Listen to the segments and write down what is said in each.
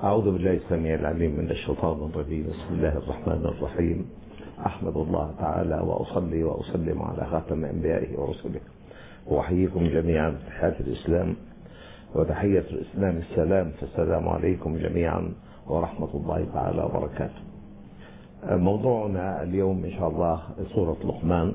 أعوذ بالله السميع العليم من الشيطان الرجيم. بسم الله الرحمن الرحيم. أحمد الله تعالى وأصلي وأسلم على خاتم أنبيائه ورسله، وأحييكم جميعا بتحية الإسلام، وتحية الإسلام السلام، فالسلام عليكم جميعا ورحمة الله تعالى وبركاته. موضوعنا اليوم إن شاء الله سورة لقمان.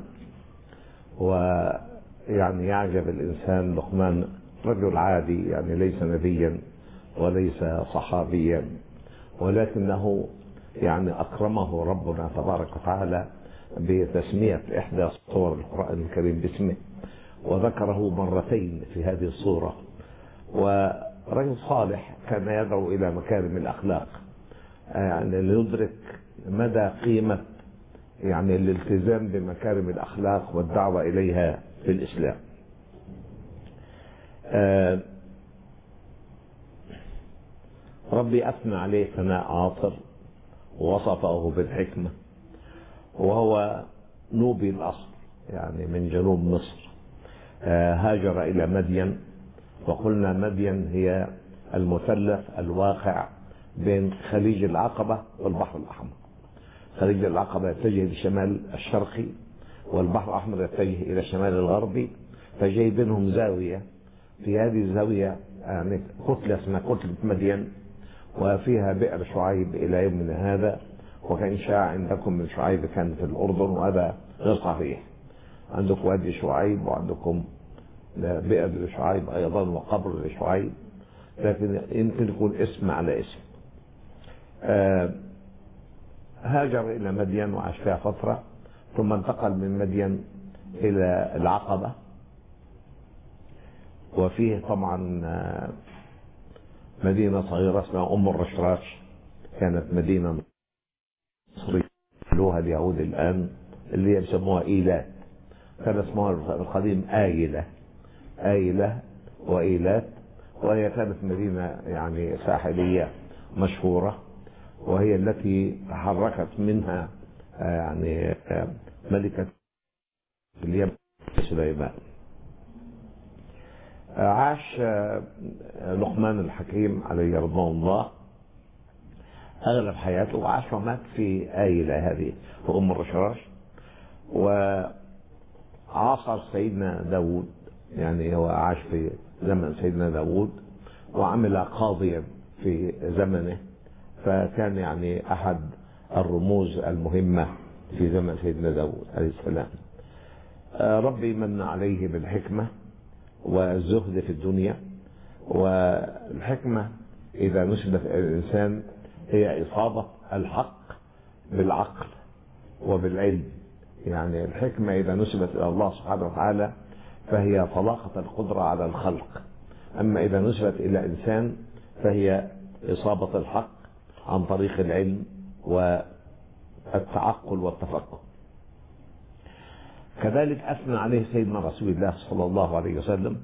ويعني يعجب الإنسان، لقمان رجل عادي، يعني ليس نبيا وليس صحابيا، ولكنه يعني أكرمه ربنا تبارك وتعالى بتسمية إحدى سور القرآن الكريم باسمه، وذكره مرتين في هذه السورة. ورجل صالح كان يدعو إلى مكارم الأخلاق، يعني ليدرك مدى قيمة يعني الالتزام بمكارم الأخلاق والدعوة إليها في الإسلام. ربي أثنى عليه ثناء عاطر ووصفه بالحكمة، وهو نوبي الأصل، يعني من جنوب مصر. هاجر إلى مدين، وقلنا مدين هي المثلث الواقع بين خليج العقبة والبحر الأحمر. خليج العقبة يتجه للشمال الشرقي، والبحر الأحمر يتجه إلى الشمال الغربي، فجاي بينهم زاوية. في هذه الزاوية يعني كتلة اسمها كتلة مدين، وفيها بئر شعيب إلى يومنا هذا. وكان شاع عندكم من شعيب كان في الأردن، وهذا غير صحيح. عندكم وادي شعيب، وعندكم بئر لشعيب أيضا، وقبر لشعيب، لكن يمكن يكون اسم على اسم. هاجر إلى مدين وعاش فيها فترة، ثم انتقل من مدين إلى العقبة. وفيه طبعا مدينة صغيرة اسمها أم الرشراش، كانت مدينة مصرية لها اليهود الآن، اللي يسموها إيلات. كان اسمها القديم آيلة وإيلات، وهي كانت مدينة يعني ساحلية مشهورة، وهي التي تحركت منها يعني ملكة اليمن سليمان. عاش لقمان الحكيم عليه رضوان الله أغلب حياته، وعاش ومات في آيلة هذه في أم الرشراش. وعاصر سيدنا داود، يعني هو عاش في زمن سيدنا داود، وعمل قاضيا في زمنه، فكان يعني أحد الرموز المهمة في زمن سيدنا داود عليه السلام. ربي من عليه بالحكمة والزهد في الدنيا. والحكمة إذا نسبت إلى الإنسان هي إصابة الحق بالعقل وبالعلم. يعني الحكمة إذا نسبت إلى الله سبحانه وتعالى فهي طلاقة القدرة على الخلق، أما إذا نسبت إلى إنسان فهي إصابة الحق عن طريق العلم والتعقل والتفكر. كذلك أثنى عليه سيدنا رسول الله صلى الله عليه وسلم،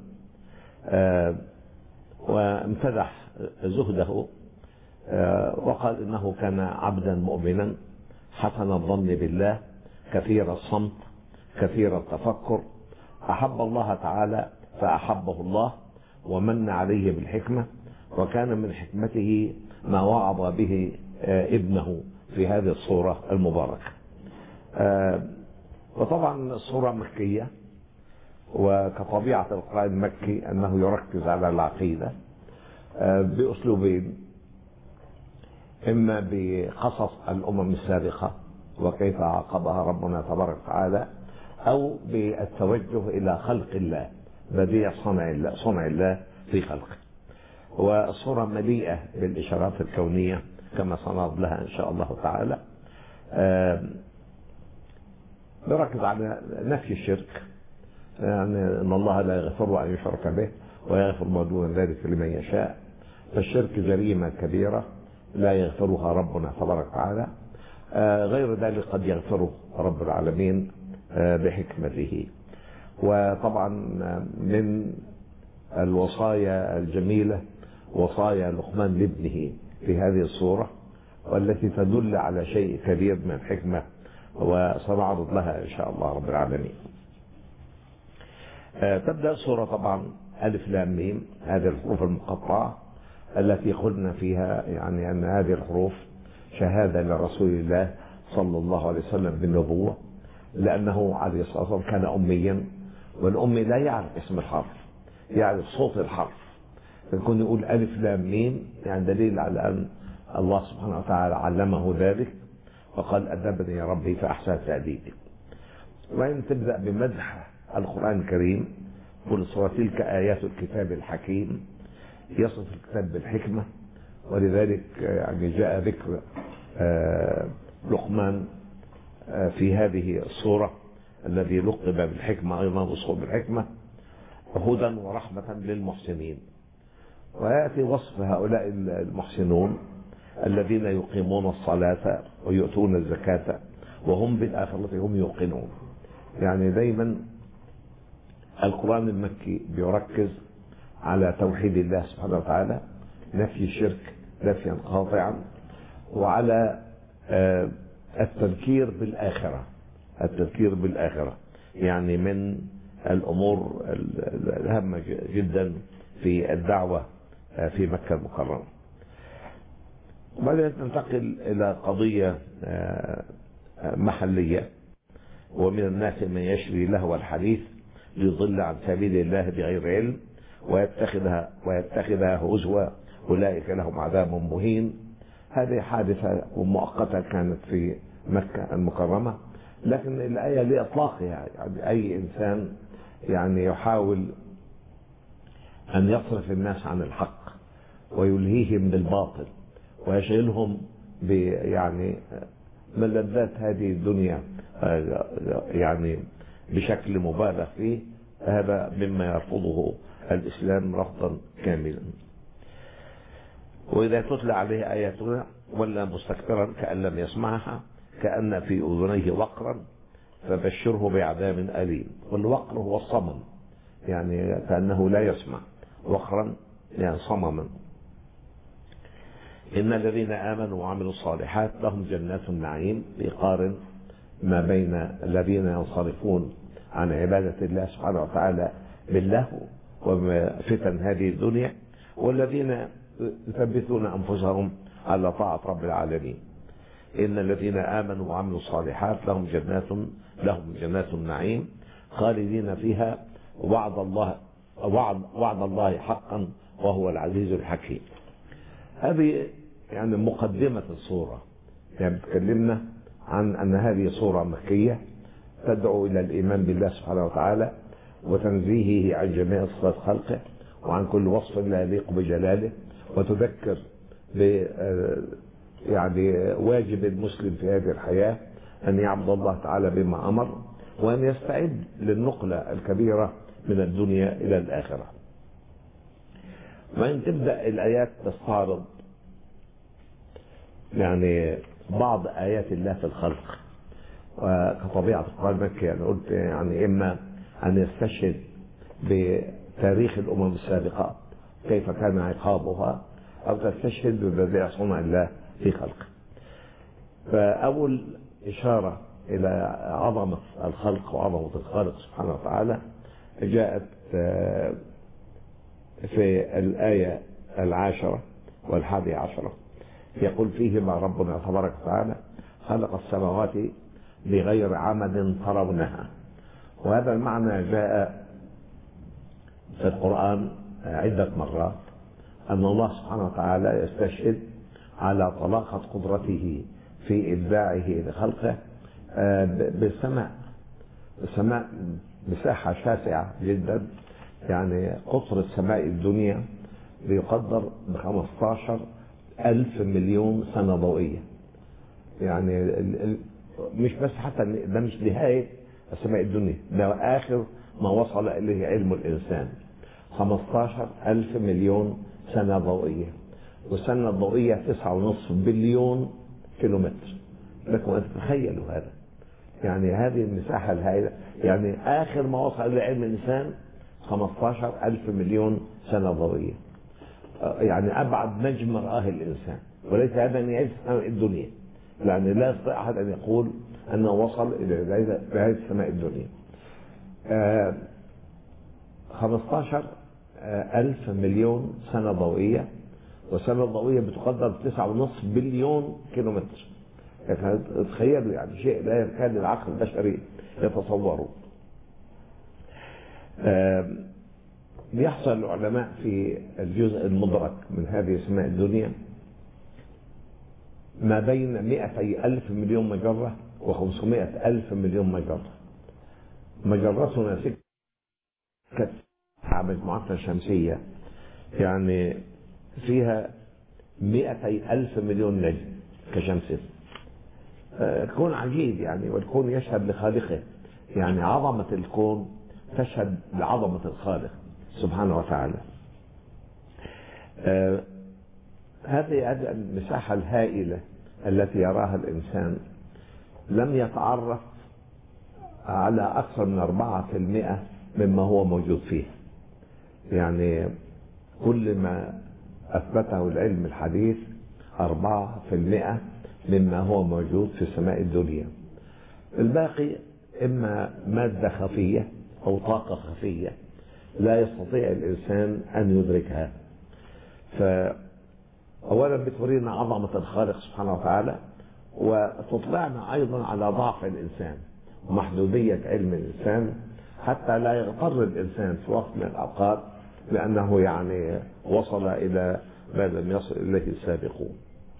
وامتدح زهده، وقال إنه كان عبدا مؤمنا حسن الظن بالله، كثير الصمت، كثير التفكر، أحب الله تعالى فأحبه الله، ومن عليه بالحكمة، وكان من حكمته ما وعظ به ابنه في هذه الصورة المباركة. وطبعا الصورة مكية، وكطبيعة القرآن المكي أنه يركز على العقيدة بأسلوبين: إما بقصص الأمم السابقة وكيف عاقبها ربنا تبارك وتعالى، أو بالتوجه إلى خلق الله، بديع صنع الله في خلقه. والصورة مليئة بالإشارات الكونية كما سنعرض لها إن شاء الله تعالى. بركز على نفي الشرك، يعني ان الله لا يغفر ان يشرك به ويغفر ما دون ذلك لمن يشاء، فالشرك جريمه كبيره لا يغفرها ربنا تبارك وتعالى. غير ذلك قد يغفره رب العالمين بحكمته. وطبعا من الوصايا الجميله وصايا لقمان لابنه في هذه الصوره، والتي تدل على شيء كبير من الحكمه، وسنعرض لها إن شاء الله رب العالمين. تبدأ السورة طبعا ألف لام ميم، هذه الحروف المقطعة التي قلنا فيها يعني أن هذه الحروف شهادة لرسول الله صلى الله عليه وسلم بالنبوة، لأنه عليه الصلاة والسلام كان أميا، والأمي لا يعرف اسم الحرف، يعرف صوت الحرف. فيكون يقول ألف لام ميم، يعني دليل على أن الله سبحانه وتعالى علمه ذلك، وقال أدبني ربي فأحسن تأديبي. وإن تبدأ بمدح القرآن الكريم، قل تلك آيات الكتاب الحكيم، يصف الكتاب بالحكمة. ولذلك يعني جاء ذكر لقمان في هذه الصورة الذي لقب بالحكمة، أيضا وصف بالحكمة، هدى ورحمة للمحسنين. ويأتي وصف هؤلاء المحسنون الذين يقيمون الصلاة ويؤتون الزكاة وهم بالآخرة هم يوقنون. يعني دايما القرآن المكي بيركز على توحيد الله سبحانه وتعالى، نفي الشرك نفيا قاطعا، وعلى التذكير بالآخرة. التذكير بالآخرة يعني من الأمور الهامة جدا في الدعوة في مكة المكرمة. وبعدين ننتقل إلى قضية محلية، ومن الناس من يشري لهو الحديث ليضل عن سبيل الله بغير علم ويتخذها هزوا أولئك لهم عذاب مهين. هذه حادثة مؤقتة كانت في مكة المكرمة، لكن الآية لإطلاقها يعني أي إنسان يعني يحاول أن يصرف الناس عن الحق ويلهيهم بالباطل ويشغلهم يعني ملذات هذه الدنيا يعني بشكل مبالغ فيه، هذا مما يرفضه الإسلام رفضا كاملا. وإذا تتلى عليه آياتنا ولا مستكبرا كأن لم يسمعها كأن في أذنيه وقرا فبشره بعذاب أليم. والوقر هو الصمم، يعني كأنه لا يسمع، وقرا يعني صمما. إن الذين آمنوا وعملوا الصالحات لهم جنات النعيم، بيقارن ما بين الذين ينصرفون عن عبادة الله سبحانه وتعالى باللهو وفتن هذه الدنيا، والذين يثبتون أنفسهم على طاعة رب العالمين. إن الذين آمنوا وعملوا الصالحات لهم جنات النعيم خالدين فيها وعد الله حقا وهو العزيز الحكيم. هذه يعني مقدمة الصورة، يعني تكلمنا عن أن هذه صورة مكية تدعو إلى الإيمان بالله سبحانه وتعالى وتنزيهه عن جميع صفات خلقه وعن كل وصف لا يليق بجلاله، وتذكر يعني واجب المسلم في هذه الحياة أن يعبد الله تعالى بما أمر، وأن يستعد للنقلة الكبيرة من الدنيا إلى الآخرة. وإن تبدأ الآيات تستعرض يعني بعض آيات الله في الخلق، وكطبيعة القرآن المكي يعني قلت يعني إما أن يستشهد بتاريخ الأمم السابقة كيف كان عقابها، أو تستشهد ببديع صنع الله في خلقه. فأول إشارة إلى عظمة الخلق وعظمة الخالق سبحانه وتعالى جاءت في الآية 10 و11، يقول فيهما ربنا تبارك وتعالى خلق السماوات بغير عمد ترونها. وهذا المعنى جاء في القرآن عدة مرات، أن الله سبحانه وتعالى يستشهد على طلاقة قدرته في إبداعه لخلقه بالسماء. السماء مساحة شاسعة جدا، يعني قطر السماء الدنيا بيقدر ب15,000 مليون سنة ضوئية. يعني مش بس حتى ده مش نهاية السماء الدنيا، ده آخر ما وصل إليه علم الإنسان، 15,000 مليون سنة ضوئية. والسنة الضوئية 9.5 بليون كيلومتر. لكم أن تتخيلوا هذا، يعني هذه المساحة الهائلة، يعني آخر ما وصل إلى علم الإنسان 15,000 مليون سنة ضوئية. يعني أبعد نجم رآه الإنسان، وليس هذا نهاية السماء الدنيا، يعني لا يستطيع أحد أن يقول أنه وصل إلى نهاية السماء الدنيا. 15,000 مليون سنة ضوئية والسنة الضوئية بتقدر ب9.5 بليون كيلومتر. تخيل يعني شيء لا يكاد العقل البشري يتصوره. بيحصل العلماء في الجزء المدرك من هذه السماء الدنيا ما بين 200,000 مليون مجرة و500,000 مليون مجرة. مجرتنا سكة مجموعتنا الشمسية يعني فيها 200,000 مليون نجم كشمس. كون عجيب يعني، والكون يشهد لخالقه، يعني عظمة الكون تشهد لعظمة الخالق سبحانه وتعالى. هذه المساحة الهائلة التي يراها الإنسان لم يتعرف على أكثر من 4% مما هو موجود فيه. يعني كل ما أثبته العلم الحديث 4% مما هو موجود في السماء الدنيا. الباقي إما مادة خفية أو طاقة خفية لا يستطيع الإنسان أن يدركها. فأولا بتورينا عظمة الخالق سبحانه وتعالى، وتطلعنا أيضا على ضعف الإنسان ومحدودية علم الإنسان، حتى لا يغتر الإنسان في وقت من الأوقات لأنه يعني وصل إلى ما لم يصل إليه السابقون.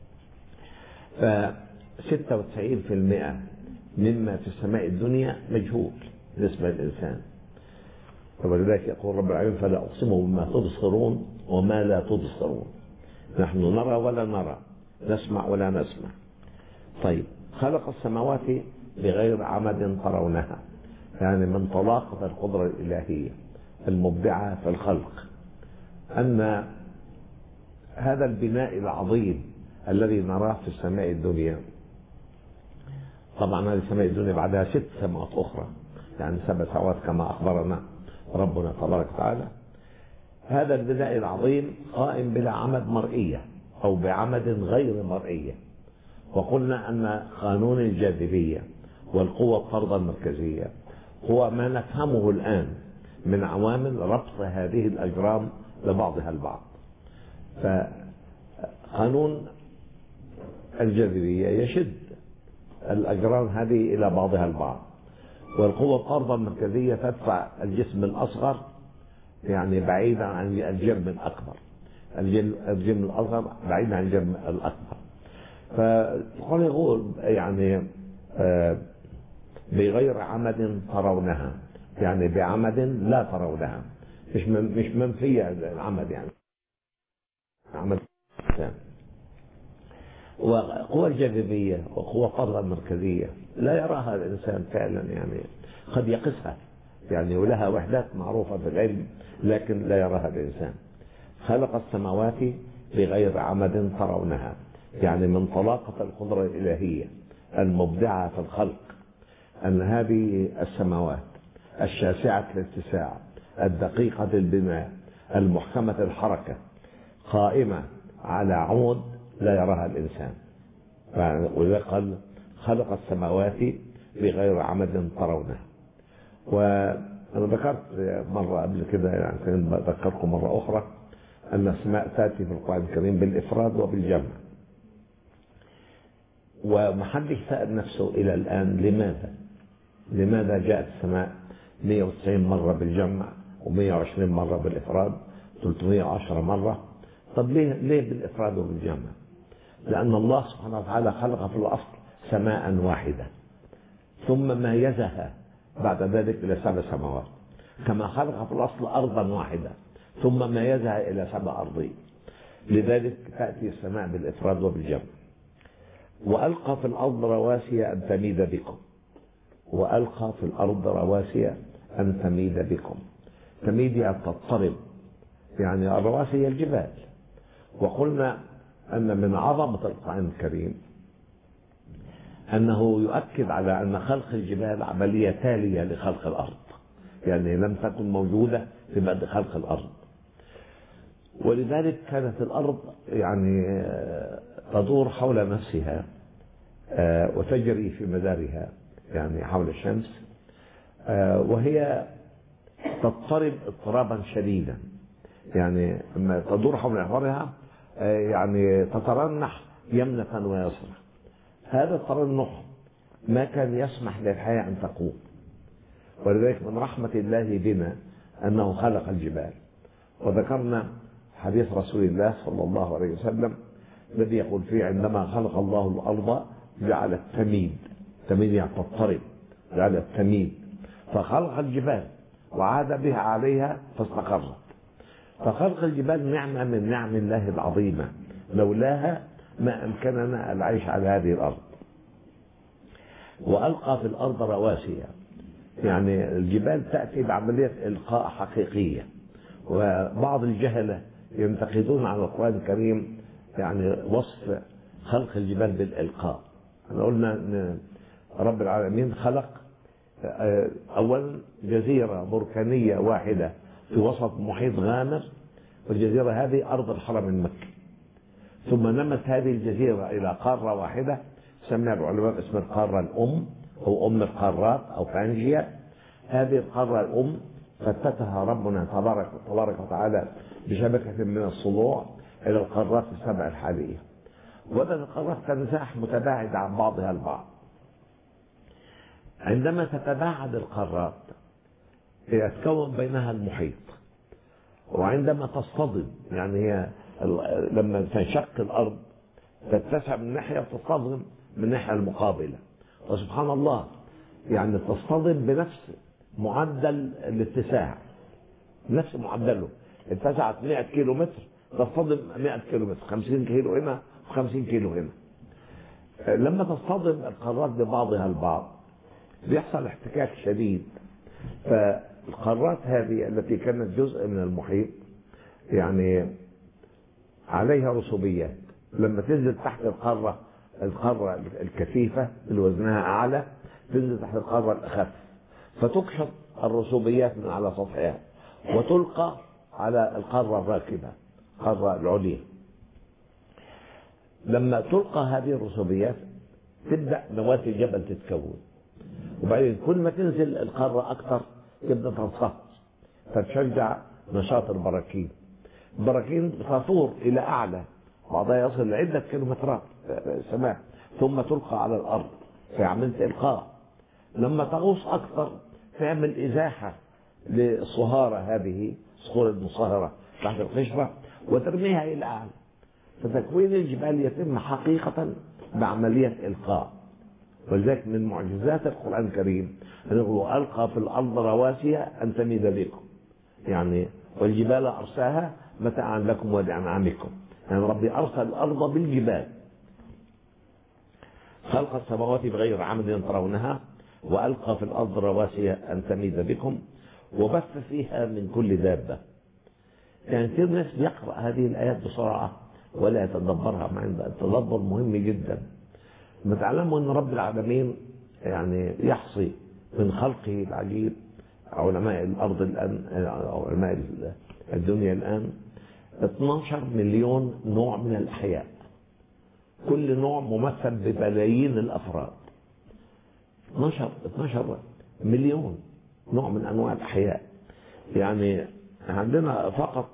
ف96% مما في السماء الدنيا مجهول بالنسبة للإنسان. ولذلك يقول رب العالمين: فلا أقسم بما تبصرون وما لا تبصرون. نحن نرى ولا نرى، نسمع ولا نسمع. طيب، خلق السماوات بغير عمد ترونها، يعني من طلاقة القدرة الإلهية المبدعة في الخلق أن هذا البناء العظيم الذي نراه في السماء الدنيا، طبعا هذه السماء الدنيا بعدها 6 سماوات أخرى، يعني 7 سماوات كما أخبرنا ربنا تبارك وتعالى. هذا البناء العظيم قائم بلا عمد مرئية أو بعمد غير مرئية. وقلنا أن قانون الجاذبية والقوة الطاردة المركزية هو ما نفهمه الآن من عوامل ربط هذه الأجرام لبعضها البعض. فقانون الجاذبية يشد الأجرام هذه إلى بعضها البعض، والقوة الطاردة المركزية تدفع الجسم الأصغر يعني بعيدا عن الجرم الأكبر، الجرم الأصغر بعيدا عن الجرم الأكبر. فيقول يعني بغير عمد ترونها، يعني بعمد لا ترونها، مش منفية العمد، يعني عمد. وقوى الجاذبية وقوى الطاردة المركزية لا يراها الإنسان فعلا، يعني قد يقسها يعني، ولها وحدات معروفة في العلم لكن لا يراها الإنسان. خلق السماوات بغير عمد ترونها، يعني من طلاقة القدرة الإلهية المبدعة في الخلق أن هذه السماوات الشاسعة الاتساع الدقيقة البناء المحكمة الحركة قائمة على عمود لا يراها الإنسان. ولذلك قال: خلق السماوات بغير عمد ترونها. وأنا ذكرت مرة قبل كده، يعني بذكركم مرة أخرى، أن السماء تأتي في القرآن الكريم بالإفراد وبالجمع، ومحدش سأل نفسه إلى الآن لماذا جاءت السماء 190 مرة بالجمع و120 مرة بالإفراد 310 مرة؟ طب ليه بالإفراد وبالجمع؟ لأن الله سبحانه وتعالى خلق في الأصل سماء واحدة ثم ميزها بعد ذلك إلى 7 سماوات، كما خلق في الأصل أرضا واحدة ثم ميزها إلى 7 أرضين. لذلك تأتي السماء بالإفراد وبالجمع. وألقى في الأرض رواسي أن تميد بكم، وألقى في الأرض رواسي أن تميد بكم. تميد يعني تضطرب، يعني الرواسي هي الجبال. وقلنا أن من عظمة القرآن الكريم أنه يؤكد على أن خلق الجبال عملية تالية لخلق الأرض، يعني لم تكن موجودة في بدء خلق الأرض. ولذلك كانت الأرض يعني تدور حول نفسها وتجري في مدارها يعني حول الشمس، وهي تضطرب اضطرابا شديدا، يعني لما تدور حول محورها يعني تترنح يمنة ويسرى. هذا الترنح ما كان يسمح للحياة أن تقوم، ولذلك من رحمة الله بنا أنه خلق الجبال. وذكرنا حديث رسول الله صلى الله عليه وسلم الذي يقول فيه عندما خلق الله الأرض جعل التميد، تميد يعني تضطرب، جعل التميد، فخلق الجبال وعاد بها عليها فاستقرت. فخلق الجبال نعمة من نعم الله العظيمة، لولاها ما أمكننا العيش على هذه الأرض. وألقى في الأرض رواسي، يعني الجبال تأتي بعملية إلقاء حقيقية. وبعض الجهلة ينتقدون على القرآن الكريم يعني وصف خلق الجبال بالإلقاء. احنا قلنا أن رب العالمين خلق أولا جزيرة بركانية واحدة في وسط محيط غامر، والجزيرة هذه أرض الحرم المكي. ثم نمت هذه الجزيرة إلى قارة واحدة سميها العلماء باسم القارة الأم أو أم القارات أو بانجيا. هذه القارة الأم فتتها ربنا تبارك وتعالى بشبكة من الصلوع إلى القارات السبع الحالية. وهذه القارات تنزاح متباعدة عن بعضها البعض. عندما تتباعد القارات يتكون بينها المحيط، وعندما تصطدم يعني هي لما تنشق الأرض تتسع من ناحية وتصطدم من الناحية المقابلة. وسبحان الله يعني تصطدم بنفس معدل الاتساع، نفس معدله. اتسعت 100 كيلو متر تصطدم 100 كيلو متر، 50 كيلو هنا و50 كيلو هنا. لما تصطدم القارات ببعضها البعض بيحصل احتكاك شديد. فالقارات هذه التي كانت جزء من المحيط يعني عليها رسوبيات، لما تنزل تحت القارة الكثيفة اللي وزنها أعلى تنزل تحت القارة الأخف، فتكشط الرسوبيات من على سطحها وتلقى على القارة الراكبة، القارة العليا. لما تلقى هذه الرسوبيات تبدأ نواة الجبل تتكون، وبعدين كل ما تنزل القارة أكثر تبدأ تنصهر فتشجع نشاط البراكين. البراكين تثور إلى أعلى، بعضها يصل لعدة كيلومترات سماء، ثم تلقى على الأرض في عملية إلقاء. لما تغوص أكثر تعمل إزاحة للصهارة، هذه الصخور المصهرة تحت القشرة، وترميها إلى أعلى. فتكوين الجبال يتم حقيقة بعملية إلقاء. ولذلك من معجزات القرآن الكريم أنه ألقى في الأرض رواسي أن تميد بكم، يعني والجبال أرساها متاعا لكم ولأنعامكم. يعني ربي أرسل الأرض بالجبال. خلق السماوات بغير عمد ترونها وألقى في الأرض رواسي أن تميد بكم وبث فيها من كل دابة. يعني كثير ناس بيقرأ هذه الآيات بسرعة ولا يتدبرها، مع أن التدبر مهم جدا. نتعلم أن رب العالمين يعني يحصي من خلقه العجيب. علماء الأرض الآن أو علماء الدنيا الآن 12 مليون نوع من الأحياء، كل نوع ممثل ببلايين الأفراد. 12 مليون نوع من أنواع الأحياء. يعني عندنا فقط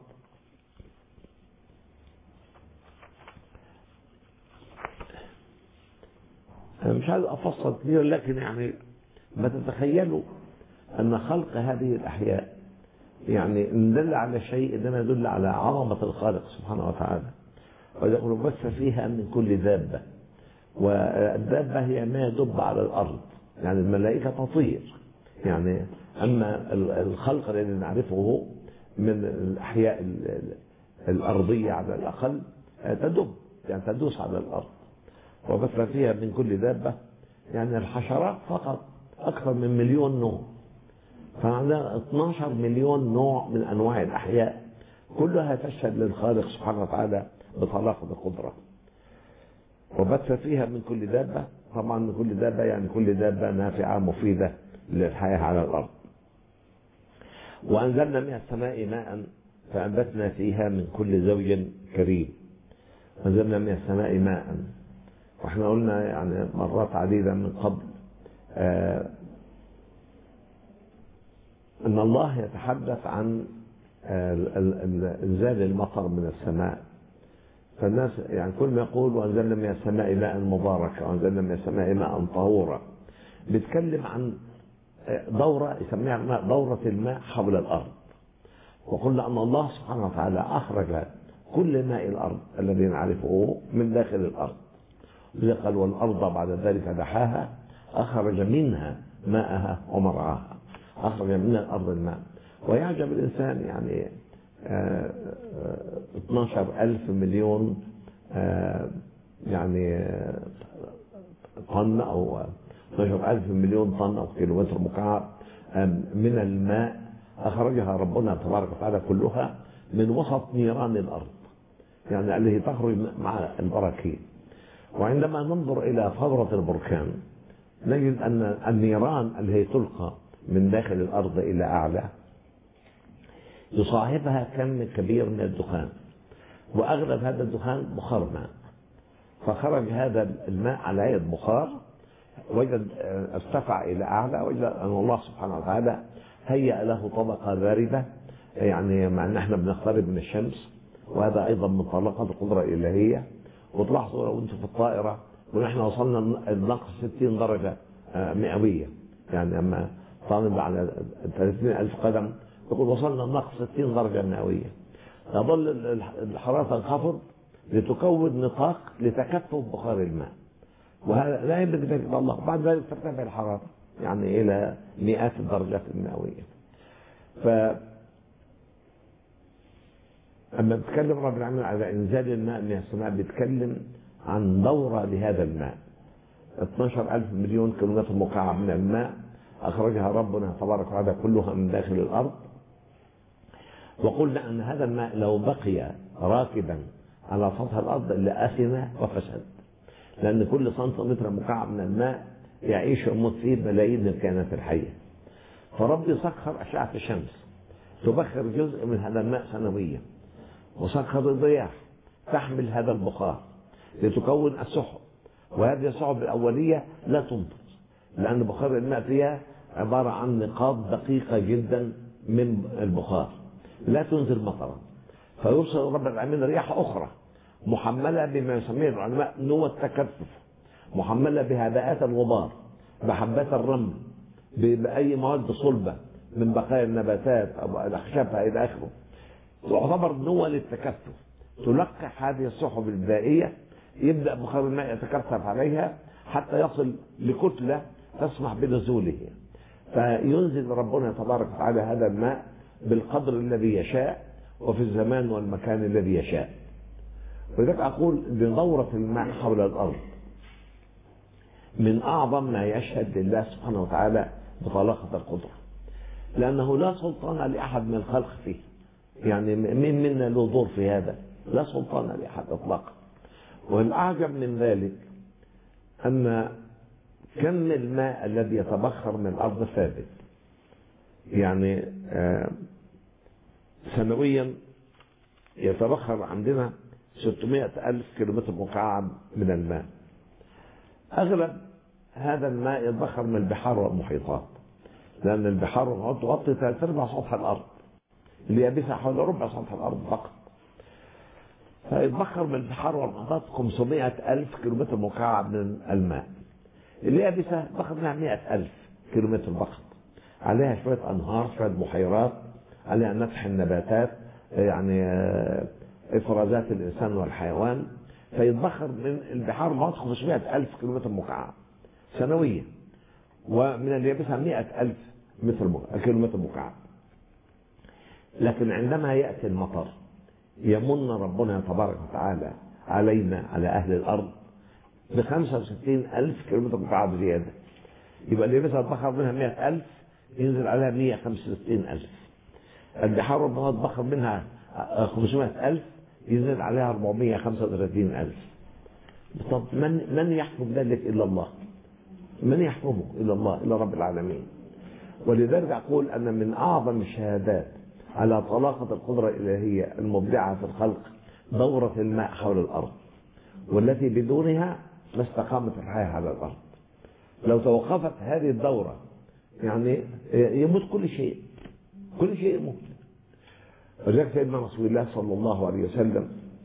مش عايز أفصل كثير، لكن يعني ما تتخيلوا أن خلق هذه الأحياء يعني إن دل على شيء إنما يدل على عظمة الخالق سبحانه وتعالى. ويقول بث فيها من كل دابة، والدابة هي ما يدب على الأرض، يعني الملائكة تطير. يعني أما الخلق الذي نعرفه من الأحياء الأرضية على الأقل تدب، يعني تدوس على الأرض. وبث فيها من كل دابة، يعني الحشرات فقط أكثر من مليون نوع. فعندنا 12 مليون نوع من أنواع الأحياء كلها تشهد للخالق سبحانه وتعالى بطلاقة القدرة. وبث فيها من كل دابة، طبعا من كل دابة يعني كل دابة نافعة مفيدة للحياة على الأرض. وأنزلنا من السماء ماء فأنبتنا فيها من كل زوج كريم. أنزلنا من السماء ماء، واحنا قلنا يعني مرات عديدة من قبل أن الله يتحدث عن إنزال المطر من السماء فالناس يعني كل ما يقول وأنزلنا من السماء ماء مباركا وأنزلنا من السماء ماء طهورا، بيتكلم عن دورة يسميها دورة الماء حول الأرض. وقلنا أن الله سبحانه وتعالى أخرج كل ماء الأرض الذي نعرفه من داخل الأرض، قال والأرض بعد ذلك دحاها أخرج منها ماءها ومرعاها، أخرج من الأرض الماء. ويعجب الإنسان يعني 12,000 مليون يعني طن أو 12,000 مليون طن أو كيلومتر مكعب من الماء أخرجها ربنا تبارك وتعالى كلها من وسط نيران الأرض، يعني التي تخرج مع البراكين. وعندما ننظر إلى فورة البركان نجد أن النيران اللي هي تلقى من داخل الأرض إلى أعلى يصاحبها كم كبير من الدخان، وأغلب هذا الدخان بخار ماء. فخرج هذا الماء على هيئة بخار، وجد ارتفع إلى أعلى، وجد أن الله سبحانه وتعالى هيأ له طبقة باردة، يعني مع أن احنا بنقترب من الشمس، وهذا أيضا من طلاقات القدرة الإلهية. وتلاحظوا لو أنتم في الطائرة ونحن وصلنا النقص 60 درجة مئوية، يعني أما طالب على 30,000 قدم يقول وصلنا النقص 60 درجة مئوية، تظل الحرارة تنخفض لتكون نطاق لتكثف بخار الماء، وهذا لا يملك ذلك إلا الله. بعد ذلك ترتفع الحرارة يعني إلى مئات الدرجات المئوية. أما بيتكلم رب العالمين على إنزال الماء من السماء بيتكلم عن دورة لهذا الماء. 12,000 مليون كيلومتر مكعب من الماء أخرجها ربنا تبارك وتعالى كلها من داخل الأرض. وقلنا أن هذا الماء لو بقي راكبا على سطح الأرض لأثم وفسد، لأن كل سنتيمتر مكعب من الماء يعيش ويموت فيه ملايين الكائنات الحية. فربي سخر أشعة الشمس تبخر جزء من هذا الماء سنويا، وسخر الرياح تحمل هذا البخار لتكون السحب، وهذه السحب الأولية لا تمطر، لأن بخار الماء فيها عبارة عن نقاط دقيقة جدا من البخار لا تنزل مطرا. فيرسل رب العالمين رياح أخرى محملة بما يسميه العلماء نوى التكثف، محملة بهباءات الغبار، بحبات الرمل، بأي مواد صلبة من بقايا النباتات أو الأخشاب إلى آخره، تعتبر نوى للتكثف. تلقح هذه السحب البائية، يبدأ بخار الماء يتكثف عليها حتى يصل لكتلة تسمح بنزوله، فينزل ربنا تبارك وتعالى هذا الماء بالقدر الذي يشاء وفي الزمان والمكان الذي يشاء. ولذلك أقول بدورة الماء حول الأرض من أعظم ما يشهد لله سبحانه وتعالى بطلاقة القدرة، لأنه لا سلطان لأحد من الخلق فيه، يعني مين منا له دور في هذا؟ لا سلطان لأحد إطلاقا. والأعجب من ذلك أن كم الماء الذي يتبخر من الأرض ثابت، يعني سنويا يتبخر عندنا 600,000 كيلومتر مكعب من الماء. أغلب هذا الماء يتبخر من البحار والمحيطات، لأن البحار والمحيطات تغطي 3/4 سطح الأرض، اللي يبسها حول ربع سطح الأرض فقط. فيتبخر من البحار والمحيطات 500,000 كيلومتر مكعب من الماء، اللي يبسها بخر منها 100,000 كيلومتر فقط، عليها شوية أنهار، شوية بحيرات، عليها نفح النباتات، يعني إفرازات الإنسان والحيوان. فيتبخر من البحار والمحيطات 500,000 كيلومتر مكعب سنويا، ومن اليابسة 100,000 كيلومتر مكعب. لكن عندما يأتي المطر يمن ربنا تبارك وتعالى علينا على أهل الأرض ب65,000 كيلومتر مكعب زيادة، يبقى اليابسة تبخر منها 100,000 ينزل عليها 165,000. البحار والمحيطات تبخر منها 500,000 ينزل عليها 435,000. طب من يحكم ذلك إلا الله؟ من يحكمه إلا الله، إلا رب العالمين. ولذلك أقول أن من أعظم الشهادات على طلاقة القدرة الإلهية المبدعة في الخلق دورة الماء حول الأرض، والتي بدونها ما استقامت الحياة على الأرض. لو توقفت هذه الدورة يعني يموت كل شيء، كل شيء يموت. ولذلك سيدنا رسول الله صلى الله عليه وسلم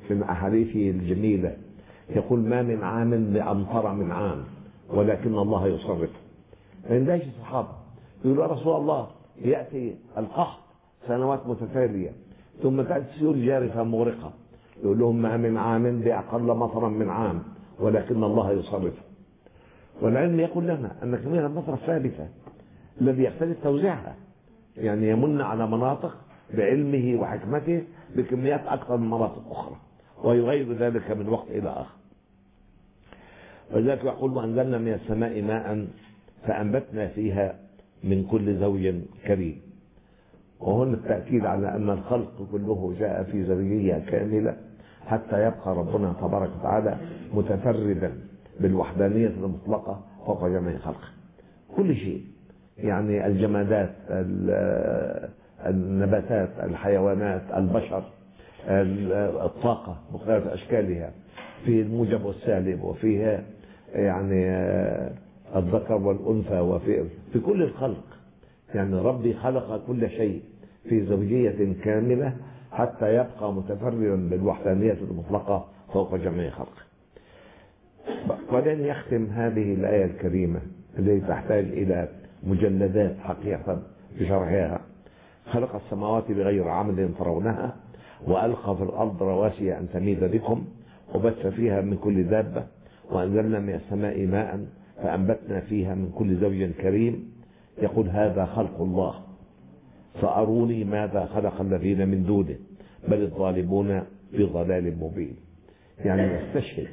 من أحاديثه الجميلة يقول: ما من عام بأمطر من عام ولكن الله يصرفه. فإن الصحابة يقولوا: يا رسول الله، يأتي القحط سنوات متتالية ثم تأتي السيول جارفة مغرقة. يقول لهم: ما من عام بأقل مطرا من عام ولكن الله يصرفه. والعلم يقول لنا أن كمية المطر الثابتة الذي يختلف توزيعها، يعني يمن على مناطق بعلمه وحكمته بكميات أكثر من مناطق أخرى، ويغير ذلك من وقت إلى آخر. ولذلك يقول: وأنزلنا من السماء ماء فأنبتنا فيها من كل زوج كريم. وهنا التأكيد على أن الخلق كله جاء في زوجية كاملة حتى يبقى ربنا تبارك وتعالى متفردا بالوحدانية المطلقة فوق جميع خلقه. كل شيء، يعني الجمادات، النباتات، الحيوانات، البشر، الطاقة مختلف أشكالها، في الموجب والسالب، وفيها يعني الذكر والأنثى، وفي كل الخلق. يعني ربي خلق كل شيء في زوجية كاملة حتى يبقى متفردا بالوحدانية المطلقة فوق جميع خلقه. ولن يختم هذه الآية الكريمة التي تحتاج إلى مجلدات حقيقة في شرحها: خلق السماوات بغير عمد ترونها وألقى في الأرض رواسي أن تميد بكم وبث فيها من كل دابة وأنزلنا من السماء ماء فأنبتنا فيها من كل زوج كريم. يقول: هذا خلق الله فأروني ماذا خلق الذين من دونه بل الظالمون في ضلال مبين. يعني يستشهد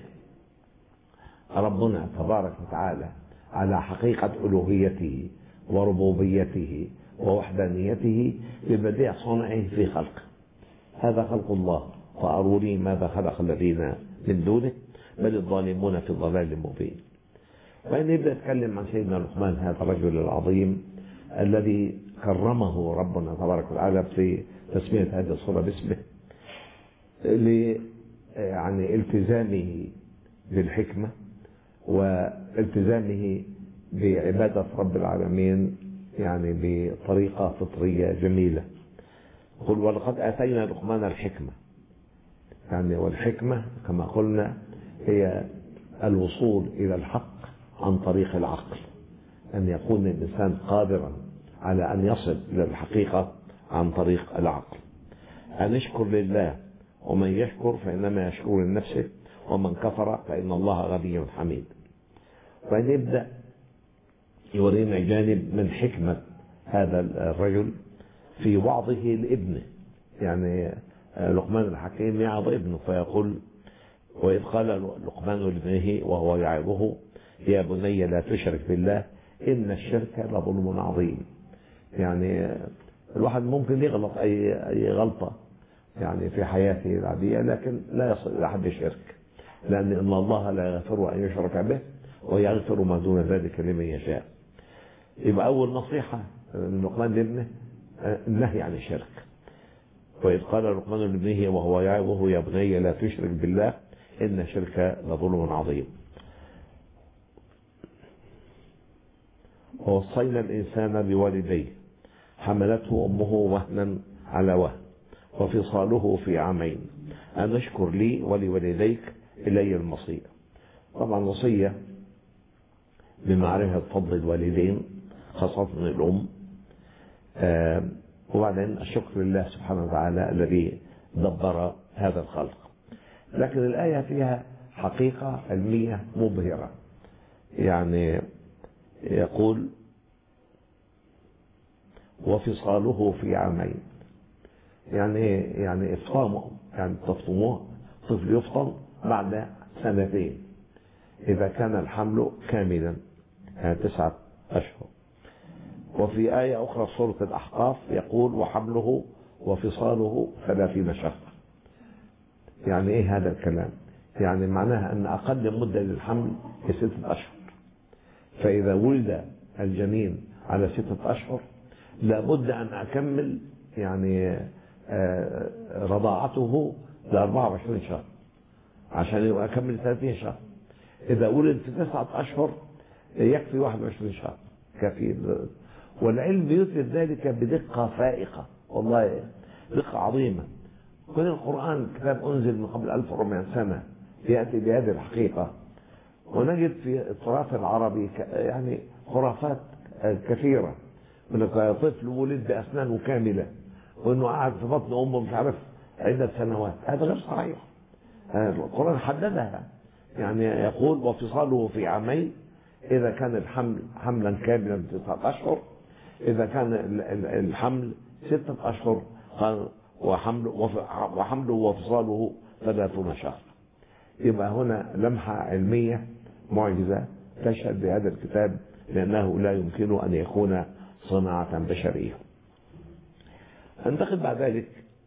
ربنا تبارك وتعالى على حقيقة ألوهيته وربوبيته ووحدانيته ببديع صنعه في خلقه. هذا خلق الله فأروني ماذا خلق الذين من دونه بل الظالمون في ضلال مبين. وإن يبدأ يتكلم عن سيدنا لقمان، هذا الرجل العظيم الذي كرمه ربنا تبارك وتعالى في تسمية هذه الصورة باسمه، يعني التزامه بالحكمة والتزامه بعبادة رب العالمين يعني بطريقة فطرية جميلة. قل: ولقد آتينا لقمان الحكمة. يعني والحكمة كما قلنا هي الوصول إلى الحق عن طريق العقل، أن يكون الإنسان قادرا على أن يصل إلى الحقيقة عن طريق العقل. أن يشكر لله، ومن يشكر فإنما يشكر لنفسه ومن كفر فإن الله غني حميد. وأن يبدأ يورينا جانب من حكمة هذا الرجل في وعظه لابنه. يعني لقمان الحكيم يعظ ابنه فيقول: وإذ قال لقمان لابنه وهو يعظه يا بني لا تشرك بالله إن الشرك لظلم عظيم. يعني الواحد ممكن يغلط أي غلطة يعني في حياته العادية، لكن لا يصل إلى حد الشرك، لأن إن الله لا يغفر أن يشرك به ويغفر ما دون ذلك لمن يشاء. يبقى أول نصيحة من لقمان لابنه النهي عن الشرك. وإذ قال لقمان لابنه وهو يعظه يا بني لا تشرك بالله إن الشرك لظلم عظيم. ووصينا الإنسان بوالديه حملته أمه وهنا على وهن وفصاله في عامين أن اشكر لي ولوالديك إلي المصير. طبعا وصية بمعرفة فضل الوالدين خاصة الأم، وبعدين الشكر لله سبحانه وتعالى الذي دبر هذا الخلق. لكن الآية فيها حقيقة علمية مبهرة. يعني يقول: وفصاله في عامين. يعني إفطامه، يعني تفطموه، طفل يفطم بعد 2 إذا كان الحمل كاملا، يعني 9 أشهر. وفي آية أخرى في سورة الأحقاف يقول: وحمله وفصاله 30 شهرا. يعني إيه هذا الكلام؟ يعني معناها أن أقل مدة للحمل هي 6 أشهر. فإذا ولد الجنين على 6 أشهر لابد أن أكمل يعني رضاعته ل 24 شهر عشان أكمل 30 شهر. إذا ولد في 9 أشهر يكفي 21 شهر كفي. والعلم يثبت ذلك بدقة فائقة، والله دقة عظيمة. كل القرآن كتاب أنزل من قبل 1400 سنة يأتي بهذه الحقيقة. ونجد في التراث العربي يعني خرافات كثيرة، من طفل ولد بأسنانه كاملة وإنه قعد في بطن أمه مش عارف عدة سنوات. هذا غير صحيح. القرآن حددها، يعني يقول وفصاله في عامين، إذا كان الحمل حملا كاملا 9 أشهر، إذا كان الحمل 6 أشهر وحمله وفصاله 30 شهر. يبقى هنا لمحة علمية معجزة تشهد بهذا الكتاب، لأنه لا يمكن أن يكون صناعة بشرية. انتقل بعد ذلك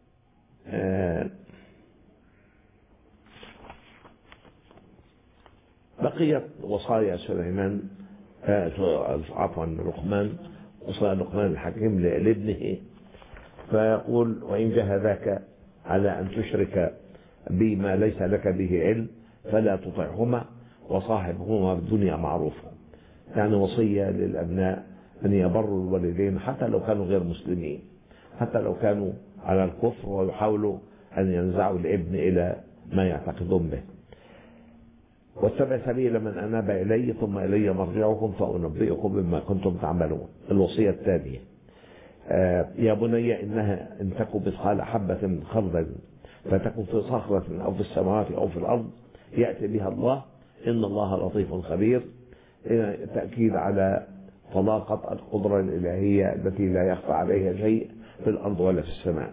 بقيت وصايا سليمان، عفوا لقمان، وصايا لقمان الحكيم لابنه، فيقول وإن جاهداك على أن تشرك بما ليس لك به علم فلا تطعهما وصاحبهما في الدنيا معروفا. يعني وصية للأبناء أن يبروا الوالدين حتى لو كانوا غير مسلمين، حتى لو كانوا على الكفر ويحاولوا أن ينزعوا الابن إلى ما يعتقدون به. واتبع سبيل من أناب إلي ثم إلي مرجعكم فأنبئكم بما كنتم تعملون. الوصية الثانية يا بني إنها إن تكن مثقال حبة من خردل فتكن في صخرة أو في السماوات أو في الأرض يأتي بها الله إن الله لطيف خبير. تأكيد على طلاقة القدرة الإلهية التي لا يخفى عليها شيء في الأرض ولا في السماء.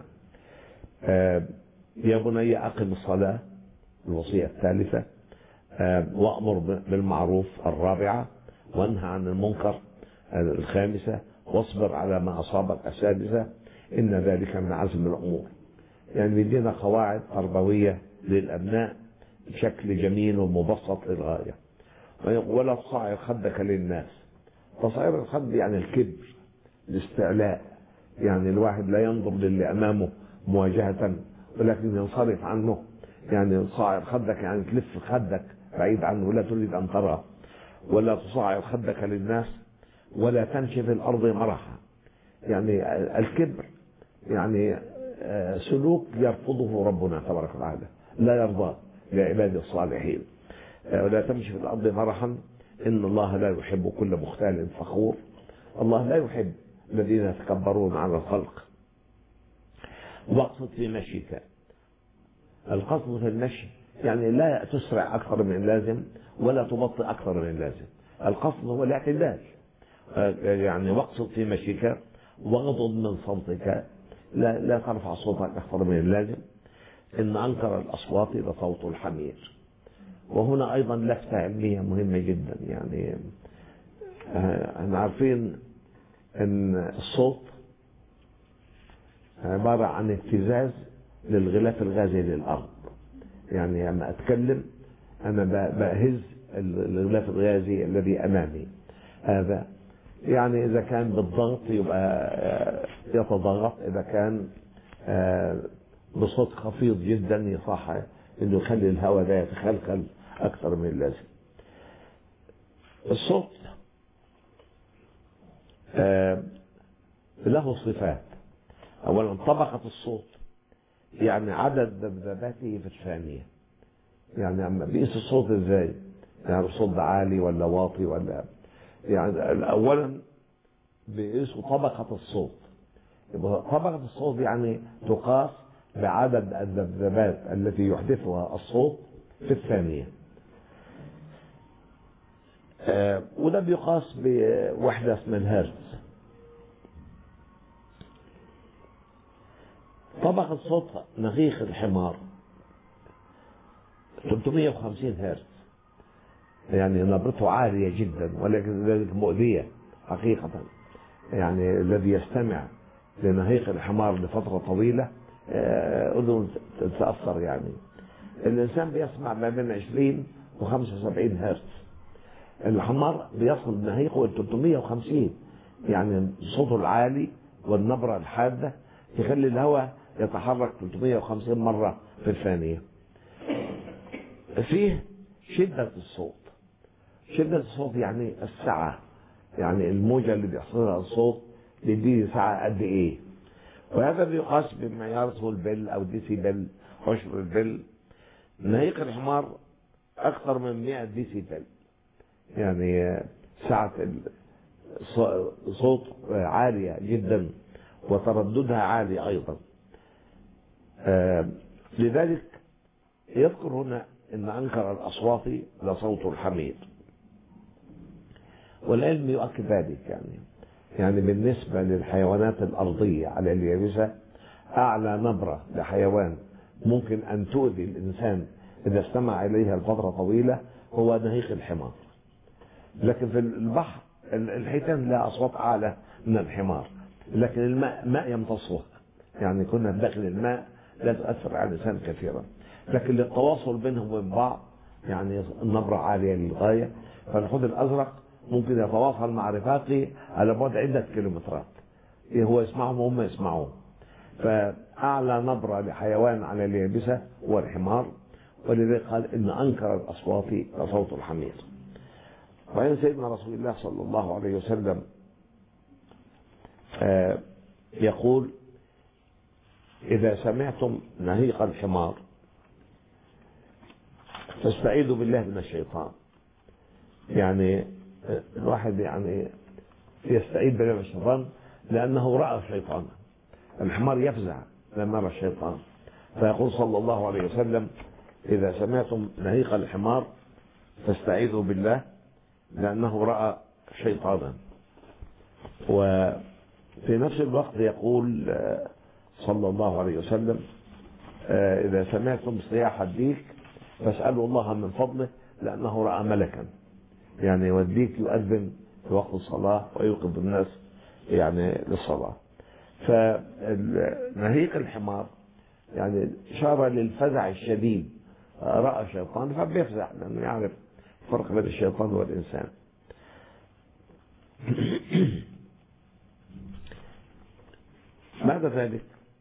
يا بني أقم الصلاة، الوصية الثالثة. وأمر بالمعروف، الرابعة. وانهى عن المنكر، الخامسة. واصبر على ما أصابك، السادسة. إن ذلك من عزم الأمور. يعني بيدينا قواعد تربوية للأبناء بشكل جميل ومبسط للغاية. ولا تصعر خدك للناس. تصعير الخد يعني الكبر، الاستعلاء، يعني الواحد لا ينظر للي أمامه مواجهة ولكن ينصرف عنه. يعني تصعر خدك يعني تلف خدك بعيد عنه ولا تريد أن ترى. ولا تصعر خدك للناس ولا تمشي في الأرض مرحا. يعني الكبر يعني سلوك يرفضه ربنا تبارك وتعالى، لا يرضى لعباد الصالحين. ولا تمشي في الأرض مرحا إن الله لا يحب كل مختال فخور. الله لا يحب الذين يتكبرون على الخلق. واقصد في مشيك، القصد في المشي يعني لا تسرع أكثر من اللازم ولا تبطئ أكثر من اللازم. القصد هو الاعتدال. يعني واقصد في مشيك واغضض من صوتك، لا ترفع صوتك أكثر من اللازم. إن أنكر الأصوات لصوت الحمير. وهنا أيضا لفتة علمية مهمة جدا. يعني احنا عارفين أن الصوت عبارة عن اهتزاز للغلاف الغازي للأرض. يعني لما أتكلم أنا بهز الغلاف الغازي الذي أمامي. هذا يعني إذا كان بالضغط يبقى يتضغط، إذا كان بصوت خفيض جدا يصح إنه يخلي الهواء ده يتخلخل أكثر من اللازم. الصوت له صفات. أولا طبقة الصوت، يعني عدد ذبذباته في الثانية. يعني أما بيقيس الصوت إزاي؟ يعني الصوت عالي ولا واطي ولا، يعني أولا بيقيسوا طبقة الصوت. طبقة الصوت يعني تقاس بعدد الذبذبات التي يحدثها الصوت في الثانية. وده بيقاس بوحدة اسمها الهرتز. طبقة صوت نغيخ الحمار 350 هرتز، يعني نبرته عالية جدا ولكن ذلك مؤذية حقيقة. يعني الذي يستمع لنهيق الحمار لفترة طويلة أذنه تتأثر. يعني الإنسان بيسمع ما بين 20 و 75 هرتز. الحمار بيصل نهيقه 350. يعني صوته العالي والنبرة الحادة يخلي الهواء يتحرك 350 مرة في الثانية. فيه شدة الصوت. شدة الصوت يعني السعة، يعني الموجة اللي بيحصلها الصوت بيديه سعة قد ايه. وهذا بيقاس بمعيار اسمه البل أو ديسيبل، عشر البل. نهيق الحمار أكثر من 100 ديسيبل، يعني سعة صوت عالية جدا وترددها عالي أيضا. لذلك يذكر هنا أن أنكر الأصوات لصوت الحمير، والعلم يؤكد ذلك. يعني بالنسبة للحيوانات الأرضية على اليابسة، أعلى نبرة لحيوان ممكن أن تؤذي الإنسان إذا استمع إليها لفترة طويلة هو نهيق الحمار. لكن في البحر الحيتان لها أصوات أعلى من الحمار، لكن الماء يمتصها، يعني كنا داخل الماء لا تؤثر على الإنسان كثيرا. لكن للتواصل بينهم وبين بعض يعني النبرة عالية للغاية، فالحوت الأزرق ممكن يتواصل مع رفاقه على بعد عدة كيلومترات، هو يسمعهم وهم يسمعون. فأعلى نبرة لحيوان على اليابسة هو الحمار، ولذلك قال إن أنكر الأصوات لصوت الحمير. وعن سيدنا رسول الله صلى الله عليه وسلم يقول: إذا سمعتم نهيق الحمار فاستعيذوا بالله من الشيطان. يعني الواحد يعني يستعيذ بالله من الشيطان لأنه رأى شيطانا. الحمار يفزع لما رأى الشيطان، فيقول صلى الله عليه وسلم: إذا سمعتم نهيق الحمار فاستعيذوا بالله لأنه رأى شيطانا. وفي نفس الوقت يقول صلى الله عليه وسلم: إذا سمعتم صياح الديك فاسألوا الله من فضله لأنه رأى ملكا. يعني والديك يؤذن في وقت الصلاة ويوقظ الناس يعني للصلاة. فنهيق الحمار يعني إشارة للفزع الشديد، رأى شيطان فبيفزع لأنه يعرف الفرق بين الشيطان والإنسان. بعد ذلك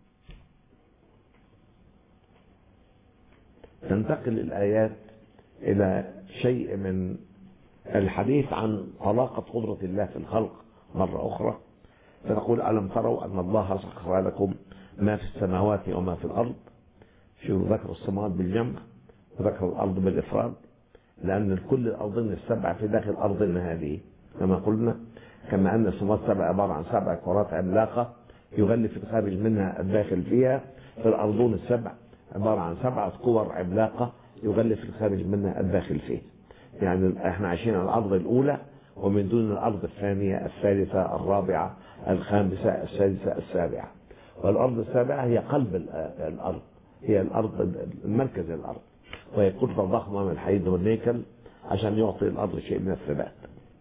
تنتقل الآيات إلى شيء من الحديث عن طلاقة قدرة الله في الخلق مرة أخرى، فتقول: ألم تروا أن الله سخر لكم ما في السماوات وما في الأرض. شوفوا، ذكر السماوات بالجمع وذكر الأرض بالإفراد، لأن كل الأرضين السبع في داخل أرضنا هذه كما قلنا، كما أن السماوات السبع عبارة عن 7 كرات عملاقة يغلف الخارج منها الداخل فيها، فالأرضون السبع عبارة عن 7 كور عملاقة يغلف الخارج منها الداخل فيه. يعني احنا عايشين على الأرض الأولى، ومن دون الأرض الثانية الثالثة الرابعة الخامسة السادسة السابعة، والأرض السابعة هي قلب الأرض، هي الأرض المركز الأرض، وهي كتلة ضخمة من الحديد والنيكل عشان يعطي الأرض شيء من الثبات.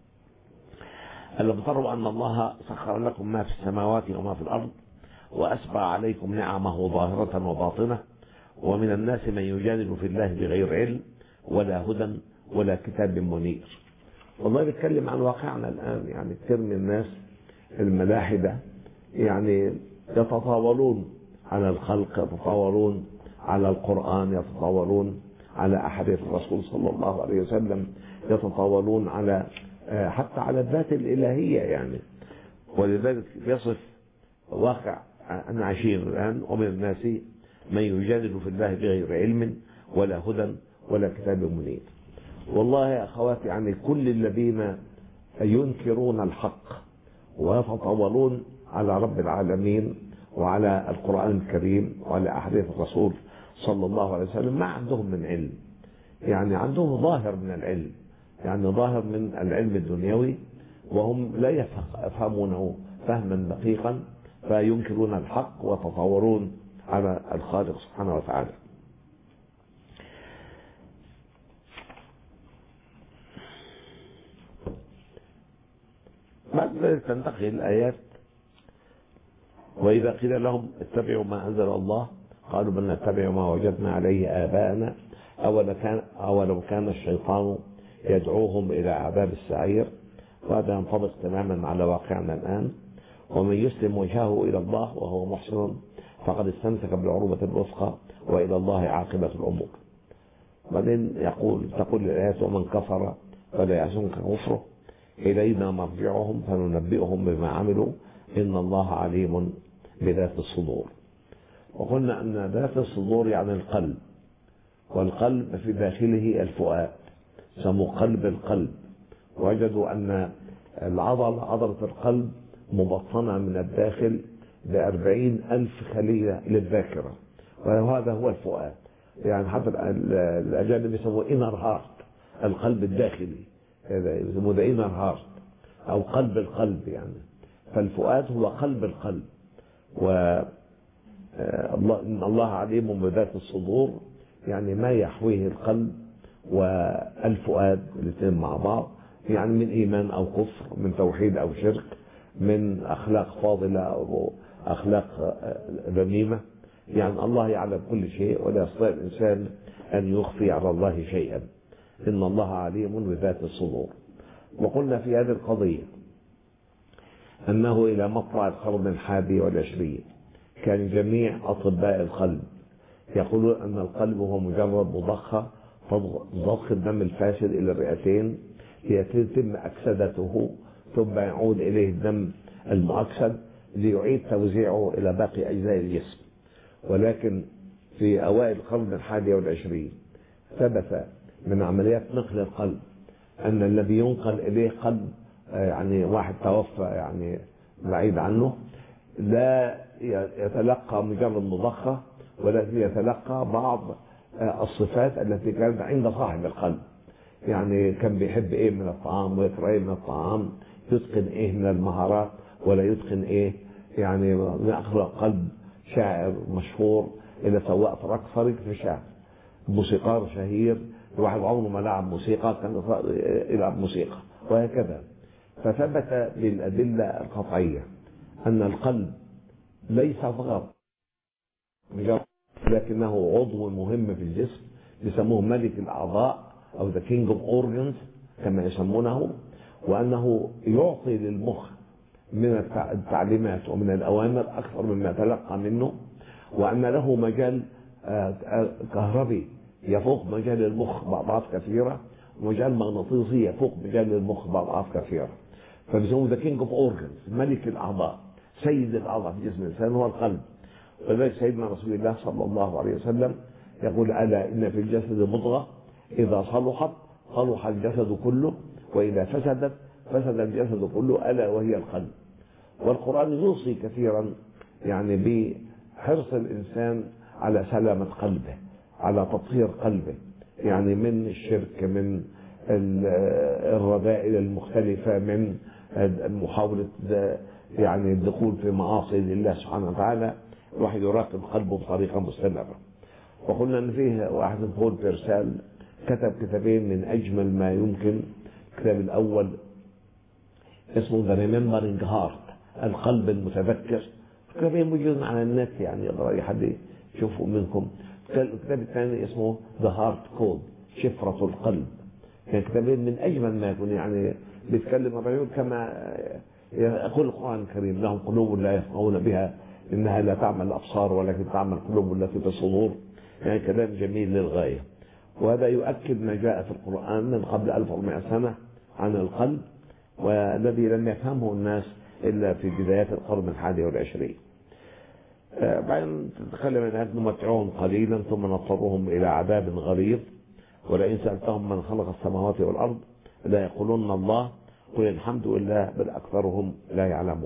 ألم تروا أن الله سخر لكم ما في السماوات وما في الأرض وأسبغ عليكم نعمه ظاهرة وباطنة ومن الناس من يجادل في الله بغير علم ولا هدى ولا كتاب منير. والله بيتكلم عن واقعنا الآن. يعني كثير من الناس الملاحدة يعني يتطاولون على الخلق، يتطاولون على القرآن، يتطاولون على أحاديث الرسول صلى الله عليه وسلم، يتطاولون على حتى على الذات الإلهية يعني. ولذلك يصف واقع أن عايشين الآن: ومن الناس من يجادل في الله بغير علم ولا هدى ولا كتاب منير. والله يا أخواتي، يعني كل الذين ينكرون الحق ويتطاولون على رب العالمين وعلى القرآن الكريم وعلى أحاديث الرسول صلى الله عليه وسلم ما عندهم من علم. يعني عندهم ظاهر من العلم، يعني ظاهر من العلم الدنيوي، وهم لا يفهمونه فهما دقيقا، فينكرون الحق ويتطاولون على الخالق سبحانه وتعالى. بعد ذلك تنتقل الآيات: وإذا قيل لهم اتبعوا ما أنزل الله قالوا بل نتبع ما وجدنا عليه آباءنا أولو كان الشيطان يدعوهم إلى عذاب السعير. وهذا ينطبق تماما على واقعنا الآن: ومن يسلم وجهه إلى الله وهو محسن فقد استمسك بالعروبة الوثقى وإلى الله عاقبة الأمور. بعدين تقول الآيات: ومن كفر فلا يحزنك كفره إلينا مرجعهم فننبئهم بما عملوا إن الله عليم بذات الصدور. وقلنا أن ذات الصدور يعني القلب، والقلب في داخله الفؤاد، سموه قلب القلب. وجدوا أن عضلة القلب مبطنة من الداخل ب40,000 خلية للذاكرة، وهذا هو الفؤاد. يعني حتى الأجانب يسموه inner heart، القلب الداخلي، يسموه the inner heart أو قلب القلب يعني. فالفؤاد هو قلب القلب. إن الله عليم بذات الصدور، يعني ما يحويه القلب والفؤاد الاثنين مع بعض، يعني من إيمان أو كفر، من توحيد أو شرك، من أخلاق فاضلة أو أخلاق ذميمة. يعني الله يعلم كل شيء، ولا يستطيع الإنسان أن يخفي على الله شيئا. إن الله عليم بذات الصدور. وقلنا في هذه القضية أنه إلى مطلع القرن 21 كان جميع أطباء القلب يقولون أن القلب هو مجرد مضخة ضخ الدم الفاسد إلى الرئتين ليتم أكسدته، ثم يعود إليه الدم المؤكسد ليعيد توزيعه إلى باقي أجزاء الجسم. ولكن في أوائل القرن 21 ثبت من عمليات نقل القلب أن الذي ينقل إليه قلب يعني واحد توفى يعني بعيد عنه لا يتلقى مجرد مضخة، ولكن يتلقى بعض الصفات التي كانت عند صاحب القلب. يعني كان بيحب ايه من الطعام ويكره ايه من الطعام، يتقن ايه من المهارات ولا يتقن ايه. يعني من اخلاق قلب شاعر مشهور الى سواق تراك فرق في شعر، موسيقار شهير الواحد عمره ما لعب موسيقى كان يلعب موسيقى، وهكذا. فثبت بالأدلة القطعية أن القلب ليس فقط لكنه عضو مهم في الجسم، يسموه ملك الأعضاء أو the king of organs كما يسمونه، وأنه يعطي للمخ من التعليمات ومن الأوامر أكثر مما يتلقى منه، وأن له مجال كهربي يفوق مجال المخ بأضعاف كثيرة، ومجال مغناطيسي يفوق مجال المخ بأضعاف كثيرة. فبيسموه the king of organs، ملك الأعضاء، سيد الأعضاء في جسم الإنسان هو القلب. ولذلك سيدنا رسول الله صلى الله عليه وسلم يقول: ألا إن في الجسد مضغة إذا صلحت صلح الجسد كله، وإذا فسدت فسد الجسد كله، ألا وهي القلب. والقرآن يوصي كثيرا يعني بحرص الإنسان على سلامة قلبه، على تطهير قلبه، يعني من الشرك، من الرذائل المختلفة، من محاولة يعني الدخول في معاصي لله سبحانه وتعالى. الواحد يراقب قلبه بطريقة مستمرة. وقلنا أن فيه واحد بول بيرسال كتب كتابين من أجمل ما يمكن. الكتاب الأول اسمه The Remembering Heart، القلب المتذكر. كتابين موجودين على النت، يعني يقدر أي حد يشوفه منكم. الكتاب الثاني اسمه The Heart Code، شفرة القلب. يعني كتابين من أجمل ما يكون، يعني بيتكلم الرجل كما يقول القرآن الكريم: لهم قلوب لا يفقهون بها إنها لا تعمل الأبصار ولكن تعمل القلوب التي في الصدور. يعني كلام جميل للغاية. وهذا يؤكد ما جاء في القرآن من قبل 1400 سنة عن القلب، والذي لم يفهمه الناس إلا في بدايات القرن 21. بعدين تتكلم عن نمتعهم قليلا ثم نضطرهم إلى عذاب غليظ، ولئن سألتهم من خلق السماوات والأرض لا يقولون الله قل الحمد لله بل أكثرهم لا يعلمون.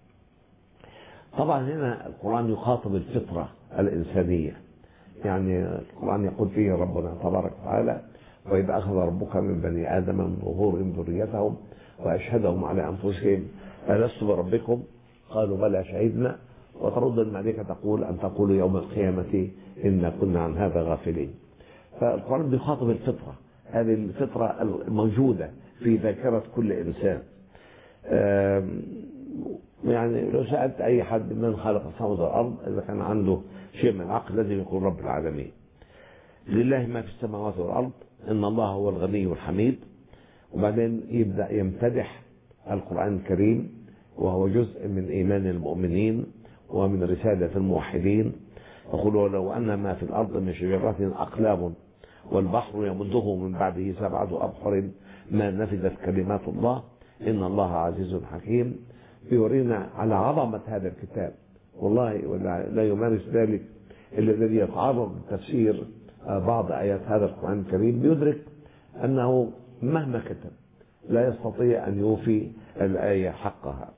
طبعا هنا القرآن يخاطب الفطرة الإنسانية. يعني القرآن يقول فيه ربنا تبارك وتعالى: وإذ أخذ ربك من بني آدم من ظهورهم ذريتهم وأشهدهم على أنفسهم ألست بربكم قالوا بلى شهدنا، وترد الملائكة تقول أن تقولوا يوم القيامة إنا كنا عن هذا غافلين. فالقرآن بيخاطب الفطرة، هذه الفطرة الموجودة في ذاكرة كل إنسان. يعني لو سألت أي حد من خلق السماوات والأرض إذا كان عنده شيء من العقل لازم يقول رب العالمين. لله ما في السماوات والأرض إن الله هو الغني الحميد. وبعدين يبدأ يمتدح القرآن الكريم، وهو جزء من إيمان المؤمنين ومن رسالة الموحدين. يقول: لو أن ما في الأرض من شجرات أقلام والبحر يمده من بعده 7 أبحر ما نفذت كلمات الله إن الله عزيز حكيم. بيورينا على عظمة هذا الكتاب والله لا يمارس ذلك إلا الذي يتعرض لتفسير بعض آيات هذا القرآن الكريم بيدرك أنه مهما كتب لا يستطيع أن يوفي الآية حقها.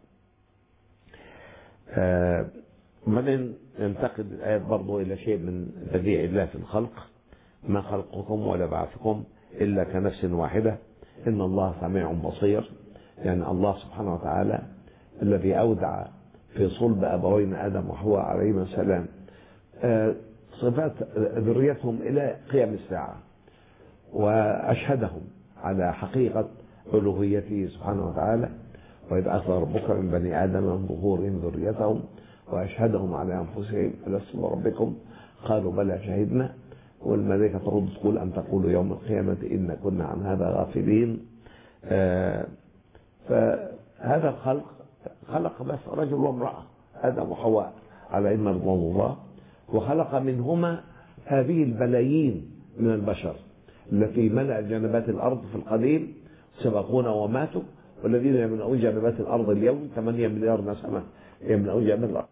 بعدين ينتقل الآيات برضو إلى شيء من بديع الله في الخلق: ما خلقكم ولا بعثكم إلا كنفس واحدة إن الله سميع بصير. يعني الله سبحانه وتعالى الذي أودع في صلب أبوين آدم وحواء عليهما السلام صفات ذريتهم إلى قيام الساعة، وأشهدهم على حقيقة ألوهيته سبحانه وتعالى: وإذ أخذ ربك من بني آدم من ظهورهم ذريتهم وأشهدهم على أنفسهم ألست بربكم قالوا بلى شهدنا. والملائكة ترد تقول أن تقولوا يوم القيامة إن كنا عن هذا غافلين. فهذا الخلق خلق بس رجل وامرأة آدم وحواء عليهما رضوان الله، وخلق منهما هذه البلايين من البشر التي ملأ جنبات الأرض في القديم سبقونا وماتوا، والذين يملؤون جنبات الأرض اليوم 8 مليار نسمة يملؤون جنبات الأرض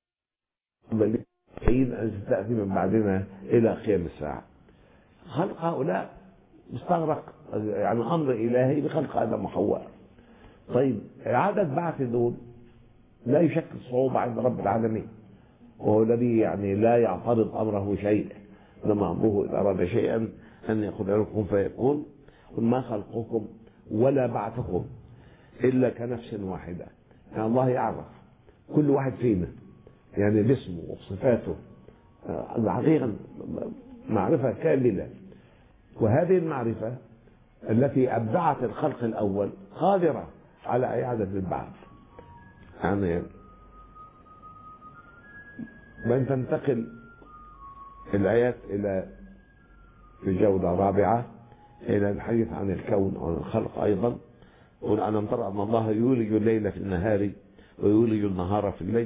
أن تأتي من بعدنا إلى قيام الساعة. خلق هؤلاء مستغرق يعني أمر إلهي بخلق آدم وحواء. طيب إعادة بعث دول لا يشكل صعوبة عند رب العالمين، وهو الذي يعني لا يعترض أمره شيء، لما أمره إذا أراد شيئا أن يقول له كن فيكون. قل ما خلقكم ولا بعثكم إلا كنفس واحدة. يعني الله يعرف كل واحد فينا يعني باسمه وصفاته الحقيقة معرفة كاملة، وهذه المعرفة التي أبدعت الخلق الأول قادرة على إعادة البعث. يعني من تنتقل الآيات إلى في جودة رابعة إلى الحديث عن الكون وعن الخلق أيضا. قل ألم ترى أن الله يولج الليل في النهار ويولج النهار في الليل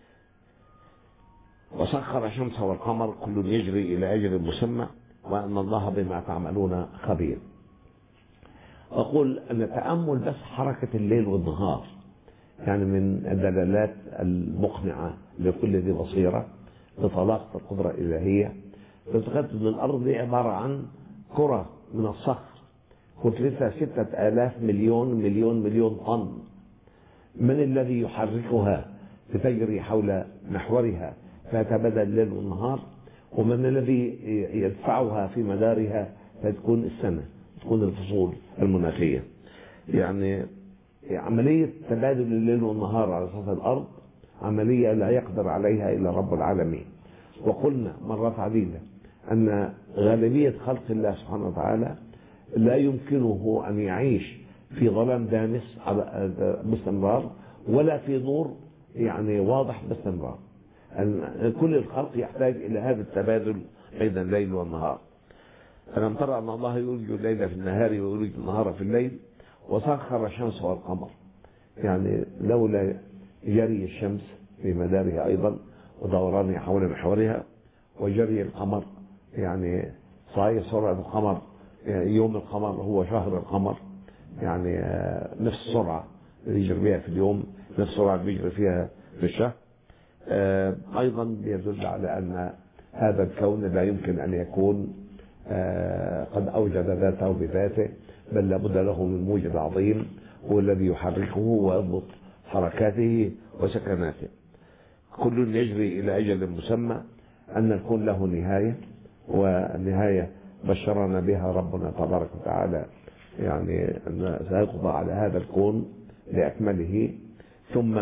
وسخر الشمس والقمر كل يجري إلى أجل مسمى وأن الله بما تعملون خبير. أقول أن التأمل بس حركة الليل والنهار يعني من الدلالات المقنعة لكل ذي بصيرة بطلاقة القدرة الإلهية. فتخيل أن الأرض دي عبارة عن كرة من الصخر كتلتها 6,000 مليون طن. من الذي يحركها لتجري حول محورها فيتبادل الليل والنهار؟ ومن الذي يدفعها في مدارها فتكون السنة، تكون الفصول المناخية؟ يعني عملية تبادل الليل والنهار على سطح الأرض عملية لا يقدر عليها إلا رب العالمين. وقلنا مرات عديدة أن غالبية خلق الله سبحانه وتعالى لا يمكنه أن يعيش في ظلام دامس باستمرار ولا في نور يعني واضح باستمرار. كل الخلق يحتاج إلى هذا التبادل بين الليل والنهار. ألم ترى أن الله يولج الليل في النهار ويولج النهار في الليل وسخر الشمس والقمر. يعني لولا جري الشمس في مدارها أيضا ودورانها حول محورها وجري القمر يعني صحيح سرعة القمر يوم القمر هو شهر القمر يعني نفس السرعة اللي يجري بها في اليوم نفس السرعة اللي بيجري فيها في الشهر. أيضا يدل على أن هذا الكون لا يمكن أن يكون قد أوجد ذاته بذاته، بل لابد له من موجد عظيم هو الذي يحركه ويضبط حركاته وسكناته. كل يجري إلى أجل مسمى، أن الكون له نهاية، والنهاية بشرنا بها ربنا تبارك وتعالى يعني أن سيقضى على هذا الكون لأكمله، ثم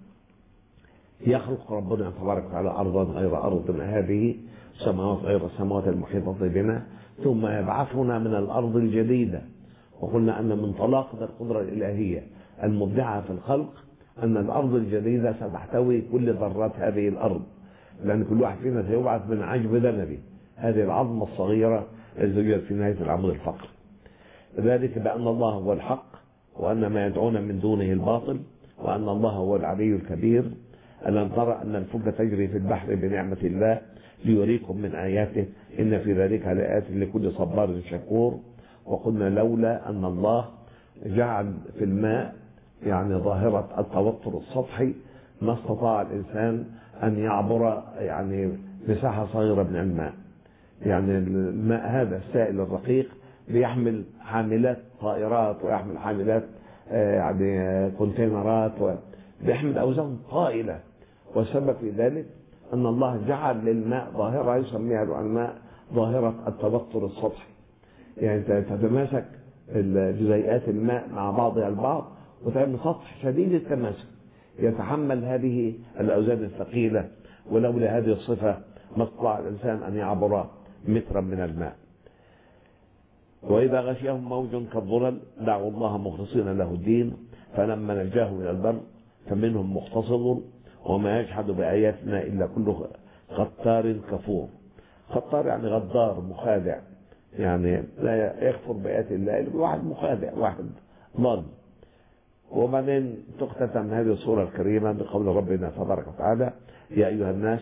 يخلق ربنا تبارك وتعالى أرضا غير أرضنا هذه، سماوات غير السماوات المحيطة بنا، ثم يبعثنا من الأرض الجديدة. وقلنا أن من طلاقة القدرة الإلهية المبدعة في الخلق أن الأرض الجديدة ستحتوي كل ذرات هذه الأرض، لأن كل واحد فينا سيبعث من عجب ذنبه، هذه العظمة الصغيرة التي توجد في نهاية العمود الفقري. ذلك بأن الله هو الحق وأن ما يدعون من دونه الباطل وأن الله هو العلي الكبير. ألم ترى أن الفلك تجري في البحر بنعمة الله ليريكم من آياته إن في ذلك لآيات لكل صبار شكور. وقلنا لولا أن الله جعل في الماء يعني ظاهرة التوتر السطحي ما استطاع الإنسان أن يعبر يعني مساحة صغيرة من الماء. يعني الماء هذا السائل الرقيق بيحمل حاملات طائرات ويحمل حاملات يعني كونتينرات، وبيحمل أوزان طائلة. والسبب في ذلك أن الله جعل للماء ظاهرة يسميها العلماء ظاهرة التبطر السطحي. يعني تتماسك جزيئات الماء مع بعضها البعض وتعمل سطح شديد التماسك يتحمل هذه الأوزان الثقيلة، ولولا هذه الصفة ما استطاع الإنسان أن يعبر مترا من الماء. وإذا غشيهم موج كالظلل دعوا الله مخلصين له الدين فلما نجاهم إلى البر فمنهم مقتصد وما يجحد بآياتنا إلا كل ختار كفور. ختار يعني غدار مخادع، يعني لا يكفر بآيات الله إلا واحد مخادع، واحد ضال. وبعدين تختتم هذه السورة الكريمة بقول ربنا تبارك وتعالى: يا أيها الناس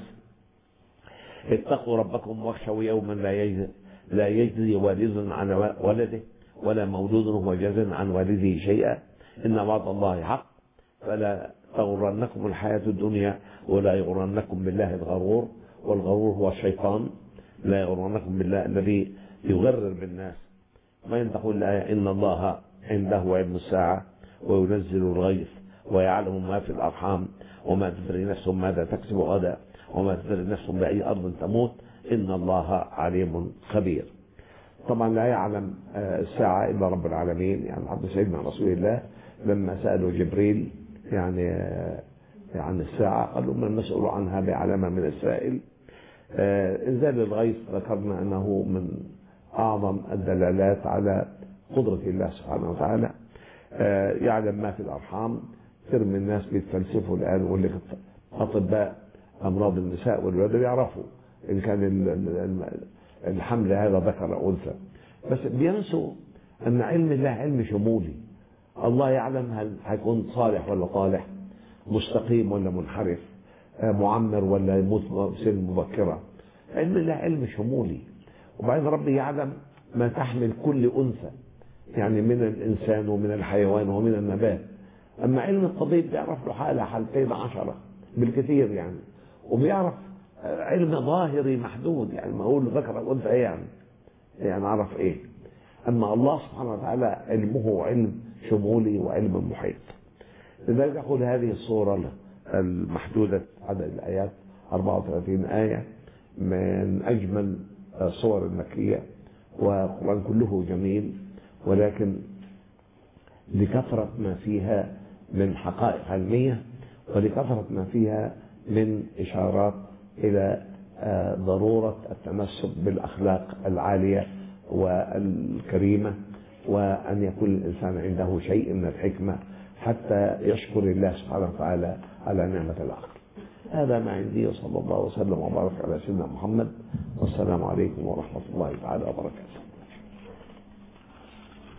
اتقوا ربكم واخشوا يوما لا يجزي والد عن ولده ولا مولود هو جاز عن والده شيئا إن وعد الله حق فلا تغرنكم الحياة الدنيا ولا يغرنكم بالله الغرور. والغرور هو الشيطان، لا يغرنكم بالله الذي يغرر بالناس. وإن تقول الآية: إن الله عنده علم الساعة وينزل الغيث ويعلم ما في الأرحام وما تدري نفس ماذا تكسب غدا وما تدري نفس بأي أرض تموت إن الله عليم خبير. طبعا لا يعلم الساعة إلا رب العالمين. يعني عبد سيدنا رسول الله لما سألوا جبريل يعني عن الساعة قالوا: من المسؤول عنها بعلم من السائل. إنزال الغيث ذكرنا أنه من أعظم الدلالات على قدرة الله سبحانه وتعالى. يعلم ما في الأرحام. كثير من الناس بيتفلسفوا الآن ويقول لك أطباء أمراض النساء والولادة بيعرفوا إن كان الحمل هذا ذكر أو أنثى، بس بينسوا أن علم الله علم شمولي. الله يعلم هل هيكون صالح ولا طالح، مستقيم ولا منحرف، معمر ولا يموت سن مبكرة. علم الله علم شمولي. وبعدين ربي يعلم ما تحمل كل أنثى، يعني من الإنسان ومن الحيوان ومن النبات. أما علم الطبيب بيعرف له حالة حالتين 10 بالكثير يعني، وبيعرف علم ظاهري محدود. يعني ما أقول ذكر أو أنثى إيه يعني أعرف إيه. أما الله سبحانه وتعالى علمه علم شمولي وعلم محيط. لذلك أقول هذه الصورة المحدودة عدد الآيات 34 آية من أجمل صور المكية، والقرآن كله جميل، ولكن لكثرة ما فيها من حقائق علمية ولكثرة ما فيها من إشارات إلى ضرورة التمسك بالأخلاق العالية والكريمة، وأن يكون الإنسان عنده شيء من الحكمة حتى يشكر الله سبحانه وتعالى على نعمة العقل. هذا ما عندي، وصلى الله وسلم وبارك على سيدنا محمد، والسلام عليكم ورحمة الله تعالى وبركاته.